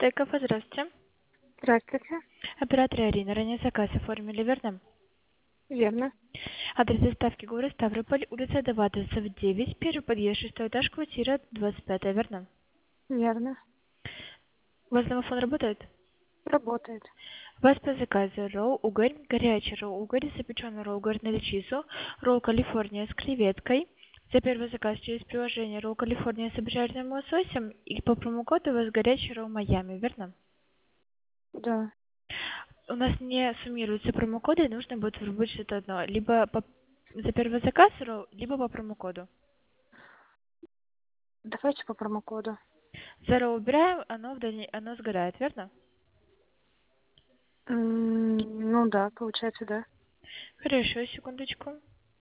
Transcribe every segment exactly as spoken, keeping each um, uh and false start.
Стейков, здравствуйте. Здравствуйте. Оператор Арина. Ранее заказ оформили, верно? Верно. Адрес доставки город Ставрополь, улица Довлатовцев, девять, первый подъезд, шестой этаж, квартира двадцать пять, верно? Верно. У вас домофон работает? Работает. У вас по заказу ролл угорь, горячий ролл угорь, запеченный ролл угорь на лечицу, ролл Калифорния с креветкой. За первый заказ через приложение ролл Калифорния с обжаренным лососем и по промокоду у вас горячий ролл Майами, верно? Да. У нас не суммируются промокоды, и нужно будет выбрать что-то одно. Либо по- за первый заказ, ролл, либо по промокоду. Давайте по промокоду. За ролл убираем, оно, в дальне- оно сгорает, верно? М, Ну да, получается, да. Хорошо, секундочку.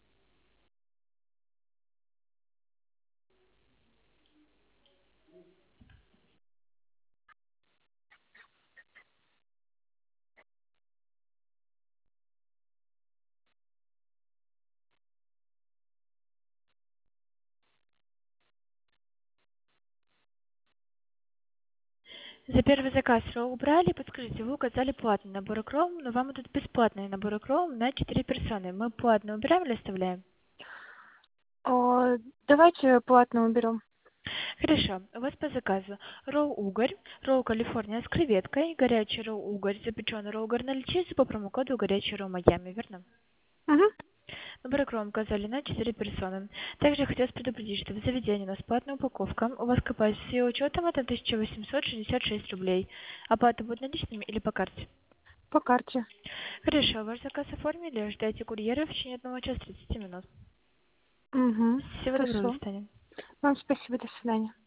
За первый заказ ролл убрали, подскажите, вы указали платный набор кром, но вам идут бесплатные наборы кром на четыре персоны. Мы платно убираем или оставляем? О, давайте платно уберем. Хорошо, у вас по заказу ролл угорь, ролл Калифорния с креветкой, горячий ролл угорь, запеченный ролл угорь на лечицу по промокоду горячий ролл Майами, верно? Угу. Набор кром указали на четыре персоны. Также хотелось предупредить, что в заведении у нас платная упаковка. У вас копать с ее учетом это тысяча восемьсот шестьдесят шесть рублей. Оплата будет наличными или по карте? По карте. Хорошо, ваш заказ оформили. Ждайте курьера в течение одного часа тридцати минут. Угу. Всего доброго, до Хорошо. свидания. Вам спасибо, до свидания.